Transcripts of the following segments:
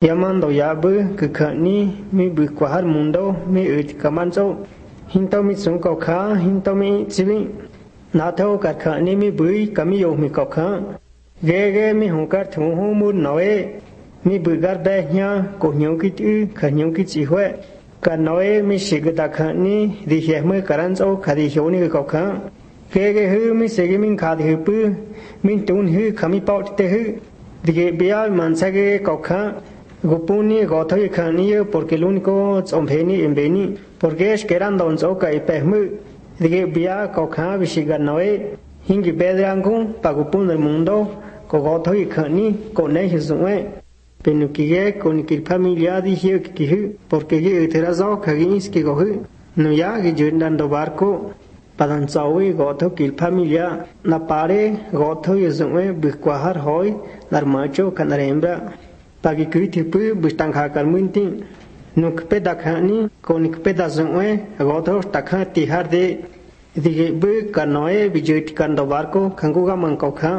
Llamando ya bư cứ khẩn ni mi bư qua har mundo mi ư kaman châu hin tao mi sung cầu khá hin tao mi chibi na theo cả khẩn ni mi bư kami yo mi cầu khá ghê ghê mi hùng cả thùng hùng mun nói mi bư gar bé nha cổ nhiều cái chữ khẩn nhiều cái chỉ huệ cả nói mi sĩ cái đặc khẩn ni đi hiểu mới cả anh châu khá đi hiểu ni cầu khá ghê ghê hư mi sĩ cái mình khá đi hư bư mình tuôn hư kami bao tê hư đi cái bia man sa cái cầu khá Gupuni gothoi khaniyo porque el único zombeni embeni porque es que eran don zoka y pehmu dige bia kokha bishiganoe hingi bedrangu pagupun del mundo ko gothoi khani ko ne hizue penukige con ki familia dije ki porque ge terazo khagis ki gohu no ya ge jundan do barco padan zawi gotho ki familia na pare gothoi zue bikwahar hoy dar macho kanarembra pagi kui tipu bustang hakar munti nuk pedakani konik pedazongwe agotho takha tihar de dige bu kanoe bijut kando barko khanguga mangkau kha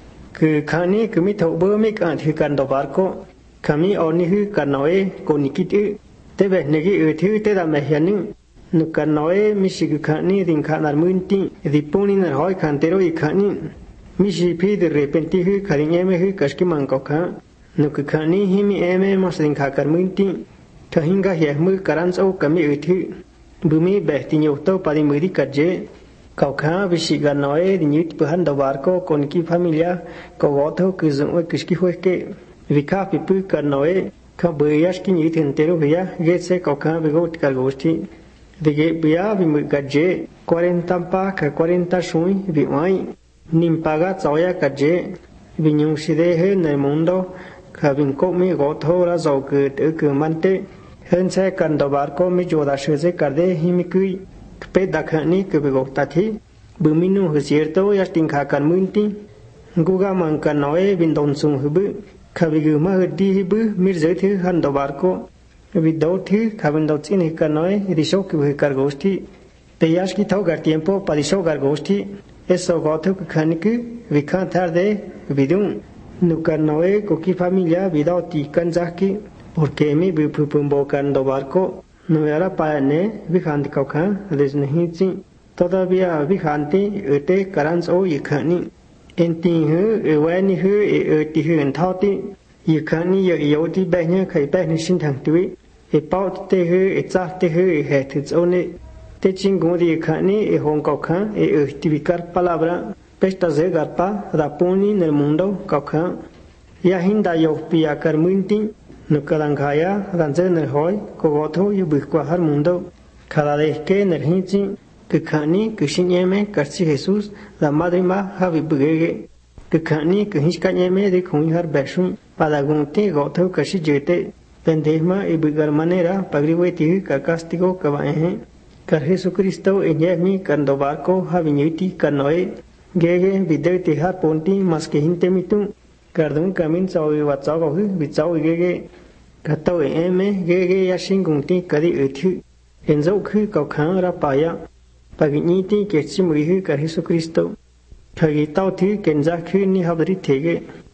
ku khani kumi thobu mi kan thi kando barko kami oni hu kanoe konikit tebe negi uthu te da mehyani nuk kanoe misig khani ring khanar munti dipuni na hoy khantero ikhani misi phi de repenti hu kharinge hu kaski mangkau kha nuk khani himi eme masling khakar munti thahinga he mu karan sau kami uthi bumi behti nyoto padi mudi kaje kaukha bisiga noe dinyut pahan dobarko konki familia ko gotho kuzung kiski hoke vika pipu kanoe ka buyas ki nyit entero bia getse kaukha begot kalgosti dige bia bimu kaje 40 pa ka 40 shui biwai nimpaga tsoya kaje binyuside he nel mundo Kabin ko mi gotho ra zau ke te ke mante hen se kan do bar ko mi joda sheze karde himi kui pe dakhani ke be gokta thi buminu hsierto ya ting kha kan munti guga man kan noe bin don sung hubu khabi gu ma hdi hibu mir je thi han do bar ko vi do thi khabin do chin kan noe risho ke kar gosti te yash ki thau gar tiempo parisho gar gosti eso gotho ke khanik vikha thar de vidun Nukanoe koki familia vidauti kanjaki porque mi bupumbo kando barco no era paane vijanti kauka desnehici todavía vijanti ute karans o yikhani enti hu eweni hu eti hu enthauti yikhani yoti behnya khai behni shinthang tui e paut te hu e cha te hu e he thitsone te chingodi yikhani e hong kauka e activicar palabra Pesta se garpa rapuni nel mundo kakha ya hinda yo pia karmunti nukadangaya danze nel hoy kogotho yu bikwa har mundo cada vez que nerhinchi kkhani kshinyeme karchi Jesus la madre ma habi bugege kkhani khishkanyeme de khuni har beshu padagunti gotho kashi jete pendehma e bugar manera pagriweti ka castigo kabae kar Jesucristo enyemi kandobarko habinyuti kanoe Gege video tihar ponti mas que hinte mitu kardun kamin sawi watsa go hu bitsau gege katau eme gege yashin gunti kadi uthu enzo khu kau khang ra paya pagini ti kechi muri hu kar Jesucristo thagi tau thi kenja khu ni habri thege